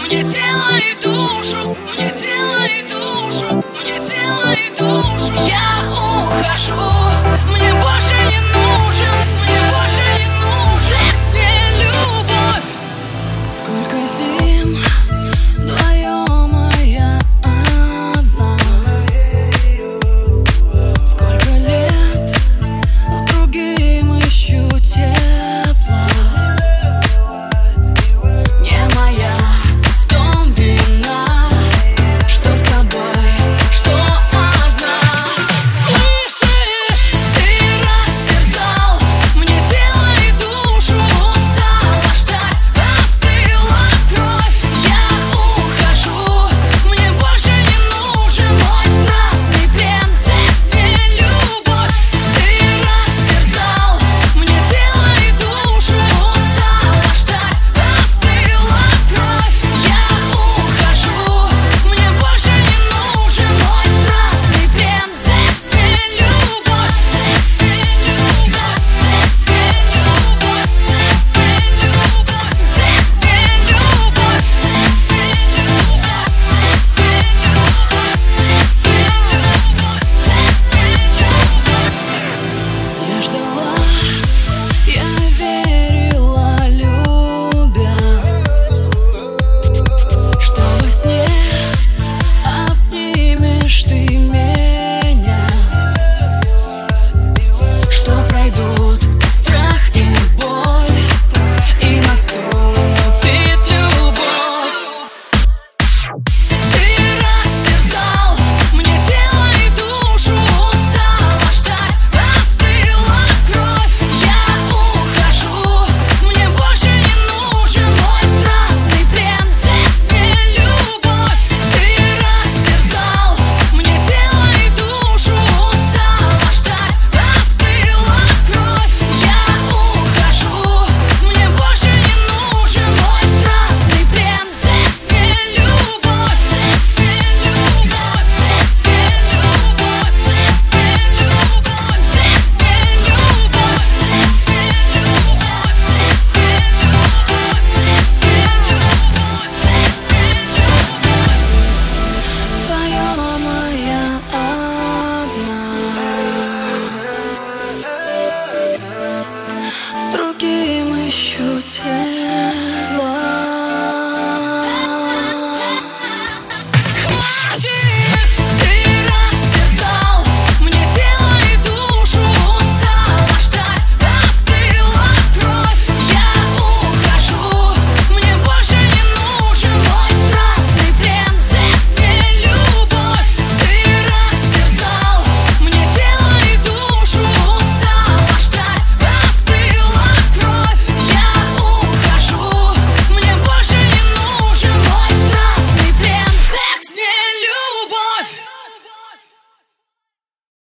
мне тело и душу, мне тело и душу, мне тело и душу. Я ухожу, мне больше не нужен, мне больше не нужен секс, не любовь. Сколько зим вдвоем, а я одна. Сколько лет с другим ищу тепла. Не моя в том вина, что с тобой, что одна. Слышишь, ты растерзал мне тело и душу. Устала ждать, остыла кровь. Я ухожу, мне больше не нужен мой страстный плен. Секс, не любовь. Ты растерзал мне тело и душу. Устала ждать, остыла кровь. Я ухожу, мне больше не нужен мой страстный плен. Секс, не любовь. Секс, не любовь. Секс, не любовь. Секс, не любовь. Секс, не любовь. Я ждала, я верила, любя, что во сне обнимешь ты меня, что пройдут страх и боль, и наступит любовь. Ты растерзал мне тело и душу. Устала ждать, остыла кровь. Я ухожу, мне больше не нужен мой страстный плен. Секс, не любовь. Ты растерзал мне тело и душу. Устала ждать, остыла кровь. Я ухожу, мне больше не нужен мой страстный плен. Секс, не любовь. Секс, не любовь. Секс, не любовь. Секс, не любовь. Секс, не любовь. Вдвоем, а я одна. С другим ищу тебя.